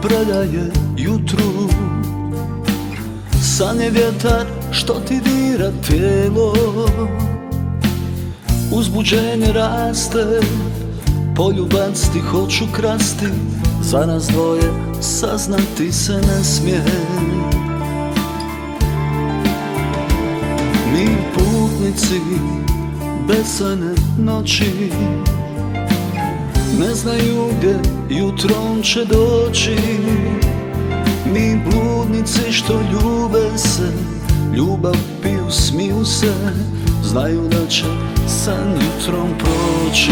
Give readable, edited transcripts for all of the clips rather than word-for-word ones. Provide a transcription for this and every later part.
predaje jutru. San je vjetar što ti dira tijelo, uzbuđenje raste, poljubac ti hoću krasti, za nas dvoje saznati se ne smije. Mi putnici besane noći, ne znaju gdje jutrom će doći. Mi bludnici što ljube se, ljubav piju, smiju se, znaju da će san jutrom proći.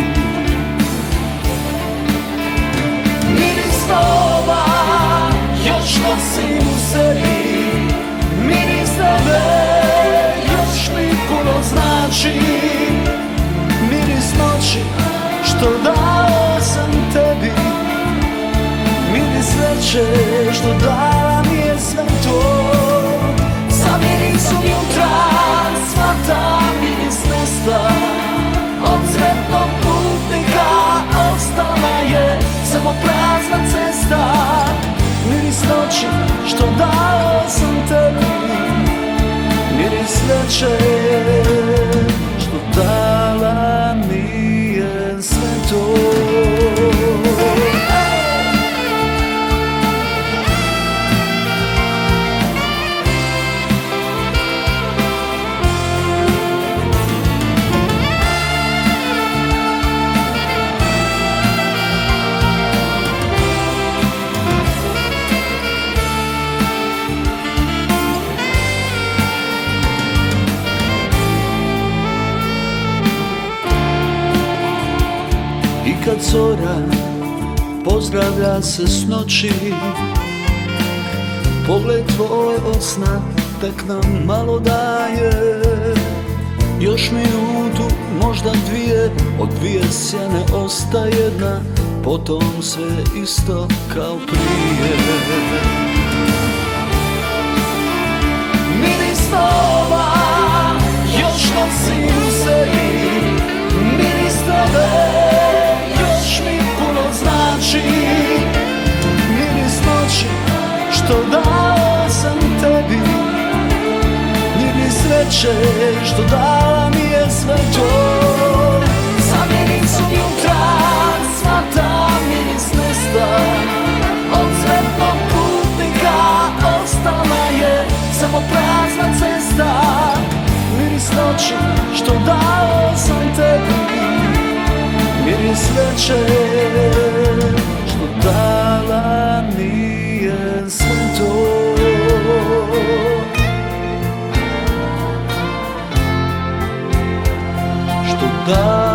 Miris snova još nosim u sebi, miris tebe još mi puno znači. Miris noći što dao sam tebi, miris sreće što dala mi je sve to. Sa mirisom jutra svata miris nesta, od sretnog putnika ostala je samo prazna cesta. Miris noći što dao sam tebi, miris sreće što dala mi je sve to. I kad zora pozdravlja se s noći, pogled tvoj od sna tek nam malo daje. Još minutu, možda dvije, od dvije sjene ostaje jedna, potom sve isto kao prije. Miris snova još nosim u sebi, miris tebe još mi puno znači. Miris noći što dao sam tebi, miris sreće što dala mi je sve to. Sa mirisom jutra svata miris nesta, od sretnog putnika ostala je samo prazna cesta. Miris noći što dao sam tebi, miris sreće što dala mi je sve to. Što dala